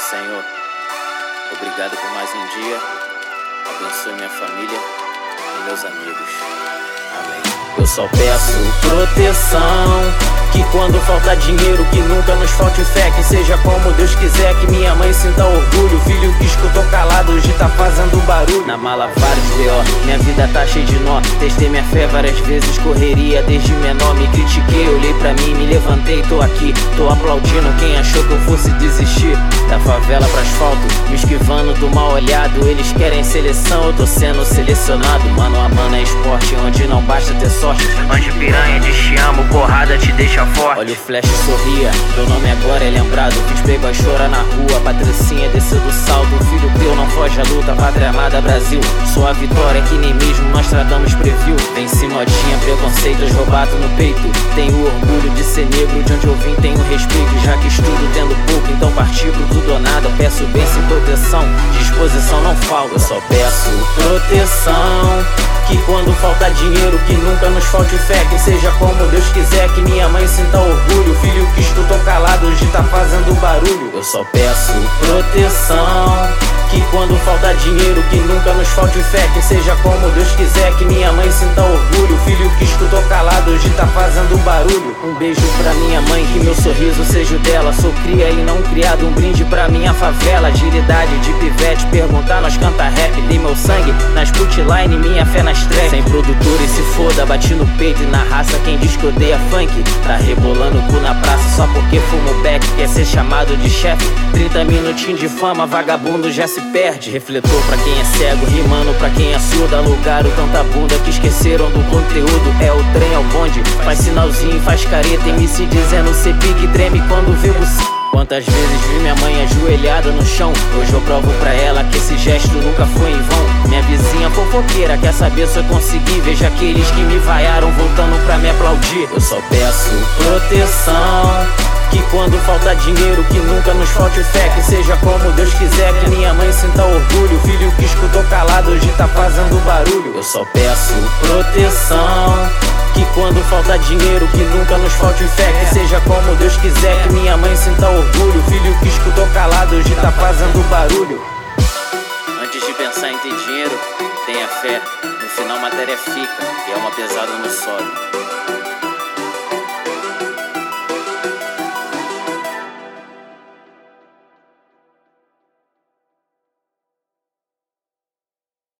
Senhor, obrigado por mais um dia. Abençoe minha família e meus amigos. Amém. Eu só peço proteção, que quando falta dinheiro, que nunca nos falte fé, que seja como Deus quiser, que minha mãe sinta orgulho. Filho que escutou calado, hoje tá fazendo barulho. Na mala vários B.O., minha vida tá cheia de nó. Testei minha fé várias vezes, correria desde menor. Me critiquei, olhei pra mim, me levantei, tô aqui. Tô aplaudindo quem achou que eu fosse desistir. Da favela pro asfalto, me esquivando do mal olhado. Eles querem seleção, eu tô sendo selecionado. Mano a mano é esporte, onde não basta ter sorte, onde piranha diz te amo, porrada te deixa forte. Olha o flash sorria, meu nome agora é lembrado. Fiz playboy chora na rua, Patricinha desceu do salto. Filho teu não foge à luta, pátria amada Brasil. Sua vitória que nem mesmo Nostradamus previu. Venci modinha, preconceitos roubado no peito. Tenho orgulho de ser negro, de onde eu vim tenho respeito. Já que estudo tendo pouco, então parti pro tudo ou nada. Peço bem sem proteção, disposição não falta. Eu só peço proteção, que quando falta dinheiro, que nunca nos falte fé, que seja como Deus quiser, que minha mãe sinta orgulho. Filho que escutou calado, hoje tá fazendo barulho. Eu só peço proteção, que quando falta dinheiro, que nunca nos falte fé, que seja como Deus quiser, que minha mãe sinta orgulho. Filho que escutou calado, hoje tá fazendo barulho. Um beijo pra minha mãe, que meu sorriso seja o dela. Sou cria e não criado, um brinde pra minha favela. Agilidade de pivete, perguntar nós canta rap. Dei meu sangue nas putline, minha fé nas tracks. Sem produtor e se foda, bati no peito e na raça. Quem diz que odeia funk, tá rebolando o cu na praça só porque fuma o beck, quer ser chamado de chefe. 30 minutinhos de fama, vagabundo já se perde. Refletor pra quem é cego, rimando pra quem é surdo. Alugaram tanta bunda que esqueceram do conteúdo. É o trem, é o bonde, faz sinalzinho, faz careta. MC dizendo cê pique, treme quando vê você. Quantas vezes vi minha mãe ajoelhada no chão, hoje eu provo pra ela que esse gesto nunca foi em vão. Minha vizinha fofoqueira quer saber se eu consegui. Veja aqueles que me vaiaram voltando pra me aplaudir. Eu só peço proteção, que quando falta dinheiro, que nunca nos falte fé, que seja como Deus quiser, que minha mãe sinta orgulho. Filho que escutou calado, hoje tá fazendo barulho. Eu só peço proteção, que quando falta dinheiro, que nunca nos falte fé, que seja como Deus quiser, que minha mãe sinta orgulho. Filho que escutou calado, hoje tá fazendo barulho. Antes de pensar em ter dinheiro, tenha fé. No final matéria fica, e é uma pesada no solo.